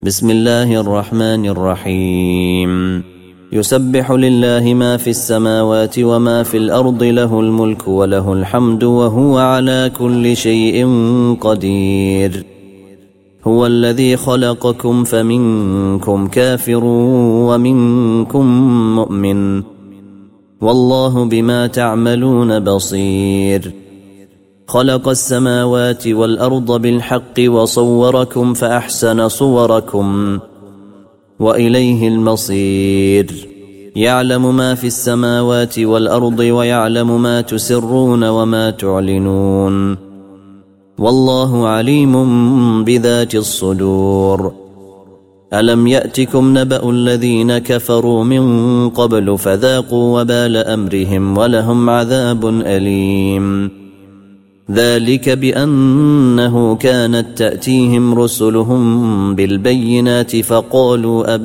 بسم الله الرحمن الرحيم. يسبح لله ما في السماوات وما في الأرض، له الملك وله الحمد وهو على كل شيء قدير. هو الذي خلقكم فمنكم كافر ومنكم مؤمن، والله بما تعملون بصير. خلق السماوات والأرض بالحق وصوركم فأحسن صوركم وإليه المصير. يعلم ما في السماوات والأرض ويعلم ما تسرون وما تعلنون، والله عليم بذات الصدور. ألم يأتكم نبأ الذين كفروا من قبل فذاقوا وبال أمرهم ولهم عذاب أليم. ذلك بأنه كانت تأتيهم رسلهم بالبينات فقالوا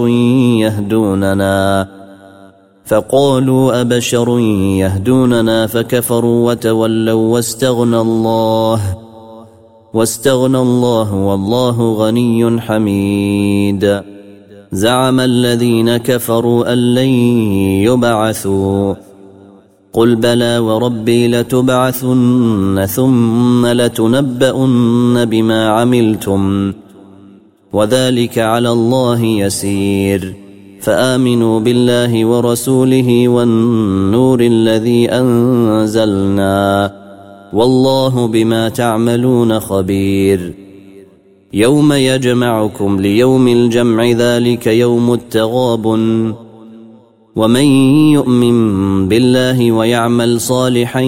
أبشر يهدوننا فكفروا وتولوا واستغنى الله والله غني حميد. زعم الذين كفروا أن لن يبعثوا، قل بلى وربي لتبعثن ثم لتنبؤن بما عملتم وذلك على الله يسير. فآمنوا بالله ورسوله والنور الذي أنزلنا، والله بما تعملون خبير. يوم يجمعكم ليوم الجمع، ذلك يوم التغابن. ومن يؤمن بالله ويعمل صالحا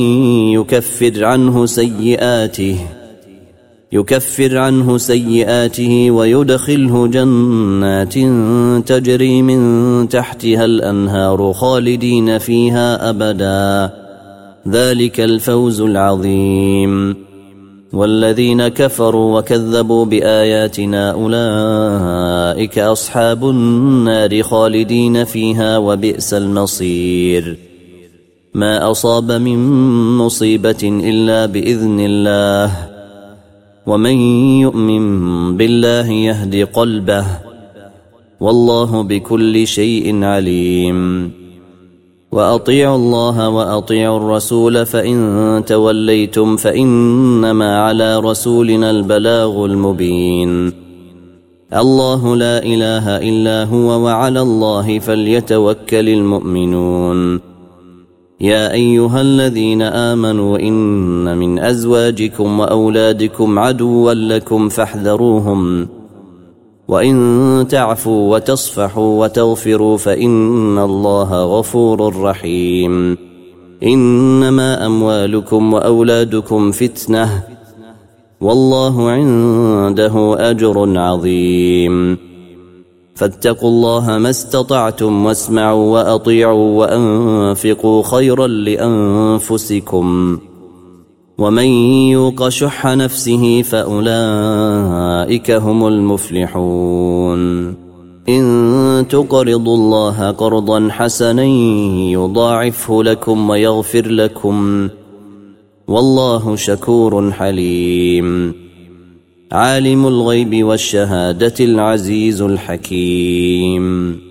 يكفر عنه سيئاته ويدخله جنات تجري من تحتها الأنهار خالدين فيها أبدا، ذلك الفوز العظيم. والذين كفروا وكذبوا بآياتنا أولئك أصحاب النار خالدين فيها وبئس المصير. ما أصاب من مصيبة إلا بإذن الله، ومن يؤمن بالله يهد قلبه، والله بكل شيء عليم. وأطيعوا الله وأطيعوا الرسول، فإن توليتم فإنما على رسولنا البلاغ المبين. الله لا إله إلا هو، وعلى الله فليتوكل المؤمنون. يا أيها الذين آمنوا إن من أزواجكم وأولادكم عدوا لكم فاحذروهم، وإن تعفوا وتصفحوا وتغفروا فإن الله غفور رحيم. إنما أموالكم وأولادكم فتنة، والله عنده أجر عظيم. فاتقوا الله ما استطعتم واسمعوا وأطيعوا وأنفقوا خيرا لأنفسكم، ومن يوق شح نفسه فأولئك هم المفلحون. إن تقرضوا الله قرضا حسنا يضاعفه لكم ويغفر لكم، والله شكور حليم. عالم الغيب والشهادة العزيز الحكيم.